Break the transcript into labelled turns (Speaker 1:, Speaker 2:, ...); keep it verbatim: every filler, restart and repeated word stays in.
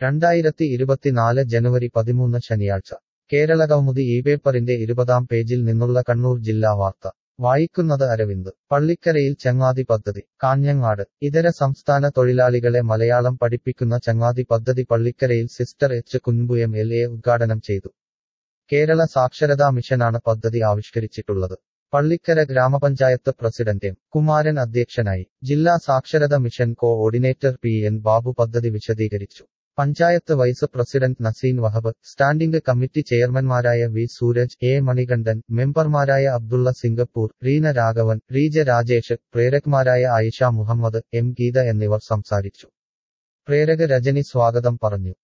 Speaker 1: രണ്ടായിരത്തി ഇരുപത്തിനാല് ജനുവരി പതിമൂന്ന് ശനിയാഴ്ച കേരളകൗമുദി ഈ പേപ്പറിന്റെ ഇരുപതാം പേജിൽ നിന്നുള്ള കണ്ണൂർ ജില്ലാ വാർത്ത വായിക്കുന്നത് അരവിന്ദ്. പള്ളിക്കരയിൽ ചങ്ങാതി പദ്ധതി കാഞ്ഞങ്ങാട്. ഇതര സംസ്ഥാന തൊഴിലാളികളെ മലയാളം പഠിപ്പിക്കുന്ന ചങ്ങാതി പദ്ധതി പള്ളിക്കരയിൽ sister H Kunpu M L A ഉദ്ഘാടനം ചെയ്തു. കേരള സാക്ഷരതാ മിഷനാണ് പദ്ധതി ആവിഷ്കരിച്ചിട്ടുള്ളത്. പള്ളിക്കര ഗ്രാമപഞ്ചായത്ത് പ്രസിഡന്റ് എം കുമാരൻ അധ്യക്ഷനായി. ജില്ലാ സാക്ഷരത mission coordinator P N Babu പദ്ധതി വിശദീകരിച്ചു. Panchayat vice president Naseen Wahab, standing committee ചെയർമാൻമാരായ വി സൂരജ്, എ മണികണ്ഠൻ, മെമ്പർമാരായ അബ്ദുള്ള സിംഗപ്പൂർ, റീന രാഘവൻ, റീജ രാജേഷ്, പ്രേരക്മാരായ ആയിഷ മുഹമ്മദ്, എം ഗീത എന്നിവർ സംസാരിച്ചു. പ്രേരക രജനി സ്വാഗതം പറഞ്ഞു.